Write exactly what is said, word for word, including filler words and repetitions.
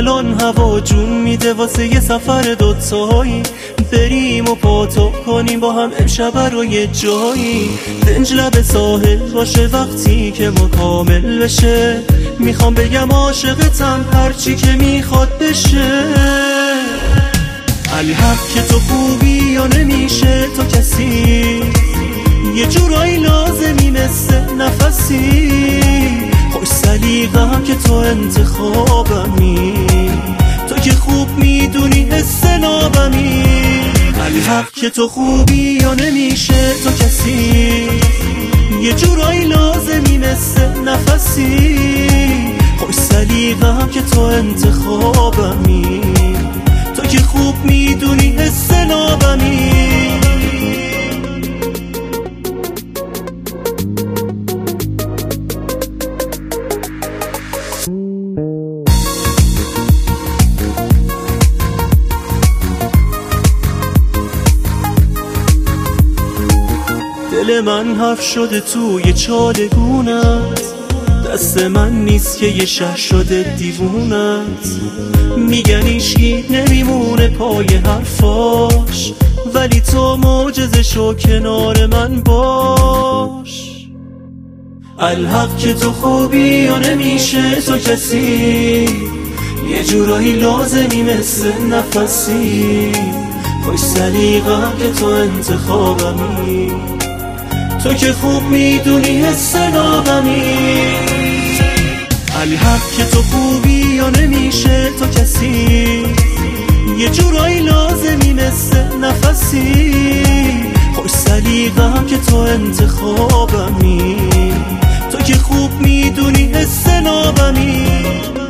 الان هوا جون میده واسه یه سفر دوتایی، بریم و پاتو کنیم با هم امشب رو یه جایی. دنج لب ساحل باشه وقتی که ما کامل بشه، میخوام بگم عاشقتم هرچی که میخواد بشه. الحق که تو خوبی یا نمیشه تو کسی، یه جورایی لازمی مثل نفسی. خوش سلیقه‌ام که تو انتخابمی، تو که خوب میدونی حس نابمی. الحق که تو خوبی یا نمیشه تو کسی، یه جورایی لازمی مثل نفسی. خوش سلیقه‌ام که تو انتخابمی، تو که خوب میدونی حس نابمی. دل من حرف شده توی چالگونت، دست من نیست که یه شهر شده دیوونت. میگن ایشکی نمیمونه پای حرفاش، ولی تو معجزه شو کنار من باش. الحق که تو خوبی یا نمیشه تو کسی، یه جورایی لازمی مثل نفسی. خوش سلیقه‌ام که تو انتخابمی، تو که خوب میدونی حس نابمی. الحق که تو خوبی یا نمیشه تو کسی، یه جورایی لازمی مثل نفسی. خوش سلیقه‌ام که تو انتخابمی، تو که خوب میدونی حس نابمی.